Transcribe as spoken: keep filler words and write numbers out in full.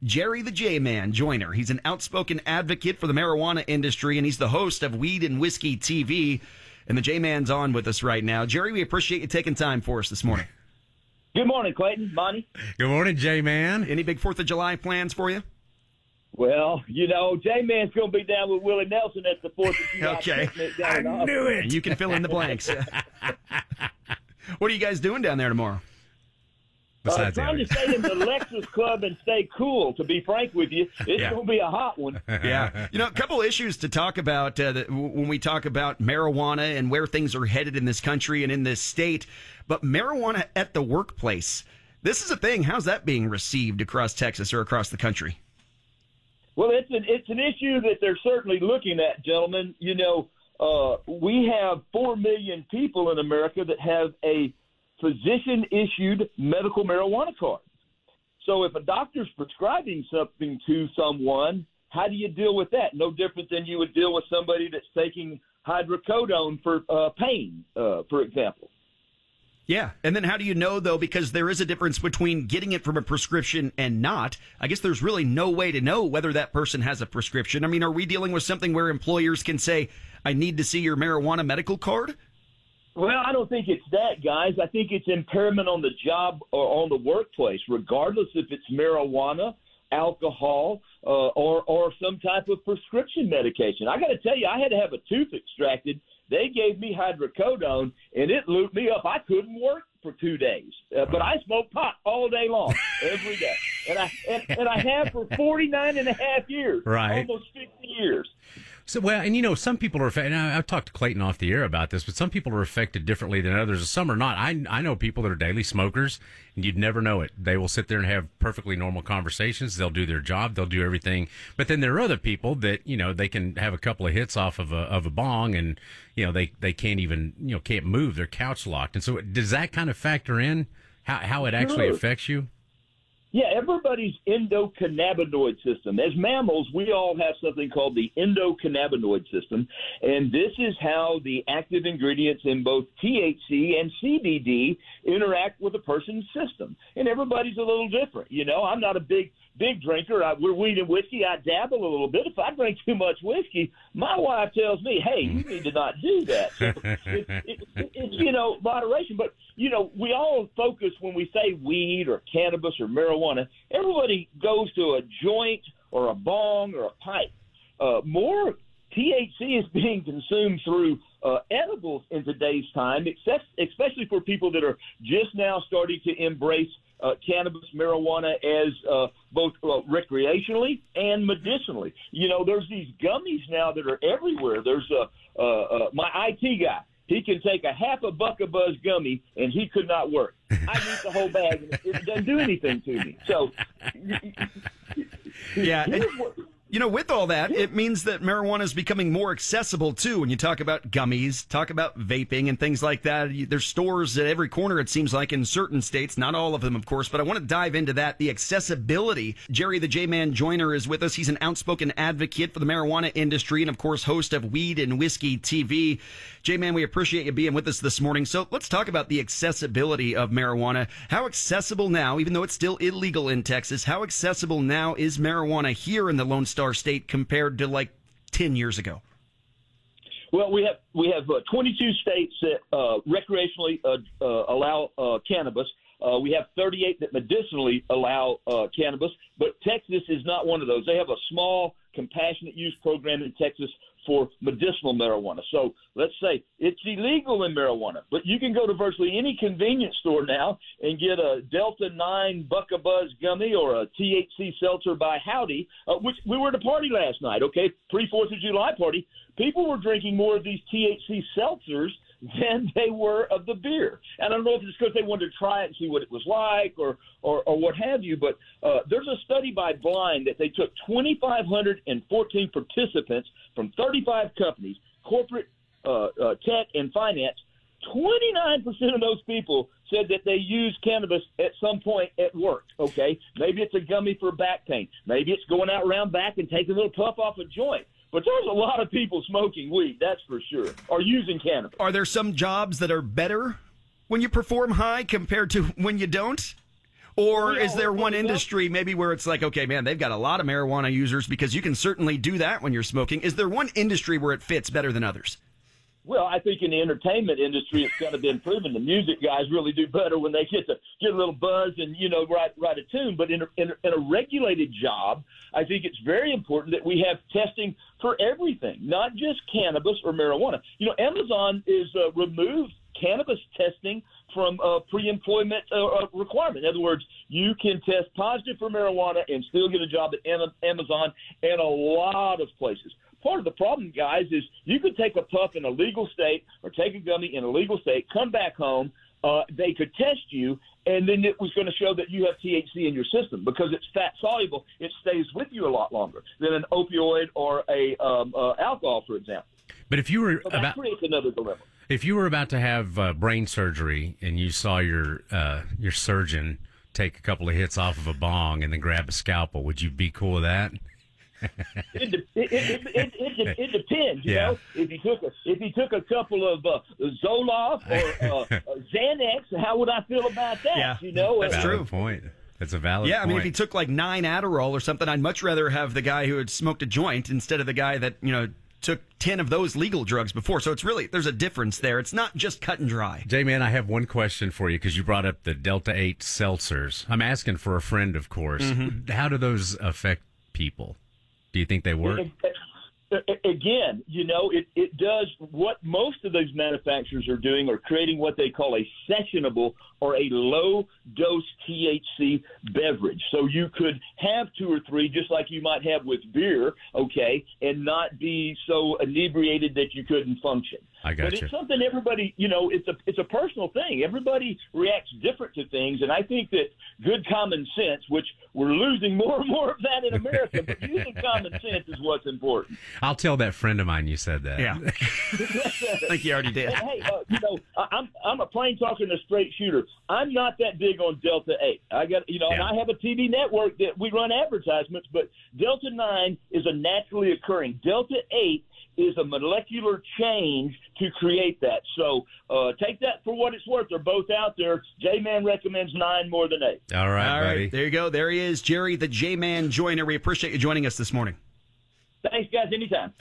Jerry the J-Man Joyner. He's an outspoken advocate for the marijuana industry, and he's the host of Weed and Whiskey T V. And the J-Man's on with us right now. Jerry, we appreciate you taking time for us this morning. Good morning, Clayton, Monty. Good morning, J-Man. Any big fourth of July plans for you? Well, you know, J-Man's going to be down with Willie Nelson at the fourth of July. Okay. I knew it. You can fill in the blanks. What are you guys doing down there tomorrow? Uh, trying to stay in the Lexus Club and stay cool, to be frank with you. It's Yeah. going to be a hot one. Yeah. You know, a couple issues to talk about uh, that when we talk about marijuana and where things are headed in this country and in this state. But marijuana at the workplace, this is a thing. How's that being received across Texas or across the country? Well, it's an, it's an issue that they're certainly looking at, gentlemen. You know, uh, we have four million people in America that have a physician-issued medical marijuana card. So if a doctor's prescribing something to someone, how do you deal with that? No different than you would deal with somebody that's taking hydrocodone for uh, pain, uh, for example. Yeah. And then how do you know, though, because there is a difference between getting it from a prescription and not. I guess there's really no way to know whether that person has a prescription. I mean, are we dealing with something where employers can say, I need to see your marijuana medical card? Well, I don't think it's that, guys. I think it's impairment on the job or on the workplace, regardless if it's marijuana, alcohol, uh, or or some type of prescription medication. I got to tell you, I had to have a tooth extracted. They gave me hydrocodone, and it looped me up. I couldn't work for two days, uh, but I smoked pot all day long, every day, and I and, and I have for forty-nine and a half years, Right. almost fifty years. So, well, and you know, some people are affected. I've talked to Clayton off the air about this, but some people are affected differently than others. Some are not. I, I know people that are daily smokers, and you'd never know it. They will sit there and have perfectly normal conversations. They'll do their job. They'll do everything. But then there are other people that, you know, they can have a couple of hits off of a, of a bong and, you know, they, they can't even, you know, can't move. They're couch locked. And so does that kind of factor in how, how it actually Sure. affects you? Yeah, everybody's endocannabinoid system. As mammals, we all have something called the endocannabinoid system, and this is how the active ingredients in both T H C and C B D interact with a person's system. And everybody's a little different. You know, I'm not a big big drinker. I, we're weed and whiskey. I dabble a little bit. If I drink too much whiskey, my wife tells me, hey, you need to not do that. So it, it, it, it's, you know, moderation. But, you know, we all focus when we say weed or cannabis or marijuana. Everybody goes to a joint or a bong or a pipe. Uh, more T H C is being consumed through uh, edibles in today's time, except, especially for people that are just now starting to embrace Uh, cannabis, marijuana as uh, both uh, recreationally and medicinally. You know, there's these gummies now that are everywhere. There's a uh, uh, my I T guy. He can take a half a buck of Buzz gummy, and he could not work. I eat the whole bag, and it doesn't do anything to me. So, Yeah. And, here's what- you know, with all that, it means that marijuana is becoming more accessible, too. When you talk about gummies, talk about vaping and things like that, you- there's stores at every corner, it seems like, in certain states. Not all of them, of course, but I want to dive into that, the accessibility. Jerry the J-Man Joyner is with us. He's an outspoken advocate for the marijuana industry and, of course, host of Weed and Whiskey T V. J-Man, we appreciate you being with us this morning. So let's talk about the accessibility of marijuana. How accessible now, even though it's still illegal in Texas, how accessible now is marijuana here in the Lone Star State compared to like ten years ago? Well, we have we have uh, twenty-two states that uh, recreationally uh, uh, allow uh, cannabis. Uh, we have thirty-eight that medicinally allow uh, cannabis, but Texas is not one of those. They have a small compassionate use program in Texas for medicinal marijuana. So let's say it's illegal in marijuana, but you can go to virtually any convenience store now and get a Delta nine Buck-a-Buzz gummy or a T H C seltzer by Howdy, uh, which we were at a party last night, okay, pre-fourth of July party. People were drinking more of these T H C seltzers than they were of the beer. And I don't know if it's because they wanted to try it and see what it was like or, or, or what have you, but uh, there's a study by Blind that they took two thousand five hundred fourteen participants from thirty-five companies, corporate, uh, uh, tech, and finance. twenty-nine percent of those people said that they use cannabis at some point at work, okay? Maybe it's a gummy for back pain. Maybe it's going out around back and taking a little puff off a joint. But there's a lot of people smoking weed, that's for sure, or using cannabis. Are there some jobs that are better when you perform high compared to when you don't? Or We is all there hope one it does. industry maybe where it's like, okay, man, they've got a lot of marijuana users because you can certainly do that when you're smoking. Is there one industry where it fits better than others? Well, I think in the entertainment industry, it's kind of been proven the music guys really do better when they get to get a little buzz and, you know, write, write a tune. But in a, in, a, in a regulated job, I think it's very important that we have testing for everything, not just cannabis or marijuana. You know, Amazon is uh, removed cannabis testing from uh, pre-employment uh, requirement. In other words, you can test positive for marijuana and still get a job at Amazon and a lot of places. Part of the problem, guys, is you could take a puff in a legal state or take a gummy in a legal state, come back home, uh, they could test you, and then it was going to show that you have T H C in your system because it's fat soluble. It stays with you a lot longer than an opioid or a um, uh, alcohol, for example. But if you were So that about creates another dilemma. if you were about to have uh, brain surgery and you saw your uh, your surgeon take a couple of hits off of a bong and then grab a scalpel, would you be cool with that? It, de- it, it, it, it, it depends, you Yeah. know. If he took a if he took a couple of uh, Zoloft or uh, Xanax, how would I feel about that? Yeah, you know, that's Uh, true. Valid point. That's a valid Yeah, I point. mean, if he took like nine Adderall or something, I'd much rather have the guy who had smoked a joint instead of the guy that, you know, took ten of those legal drugs before. So it's really, there's a difference there. It's not just cut and dry. J-Man, I have one question for you because you brought up the Delta eight seltzers. I'm asking for a friend, of course. Mm-hmm. How do those affect people? Do you think they work? It- it- Again, you know, it, it does what most of those manufacturers are doing are creating what they call a sessionable or a low-dose T H C beverage. So you could have two or three, just like you might have with beer, okay, and not be so inebriated that you couldn't function. I got But you. it's something everybody, you know, it's a it's a personal thing. Everybody reacts different to things, and I think that good common sense, which we're losing more and more of that in America, but using common sense is what's important. I'll tell that friend of mine you said that. Yeah. I think you already did. Hey, uh, you know, I, I'm I'm a plain talker and a straight shooter. I'm not that big on Delta eight. I got, you know, and Yeah. I have a T V network that we run advertisements, but Delta nine is a naturally occurring. Delta eight is a molecular change to create that. So uh, take that for what it's worth. They're both out there. J-Man recommends nine more than eight. All right, All buddy. right, there you go. There he is, Jerry, the J-Man Joiner. We appreciate you joining us this morning. Thanks, guys. Anytime.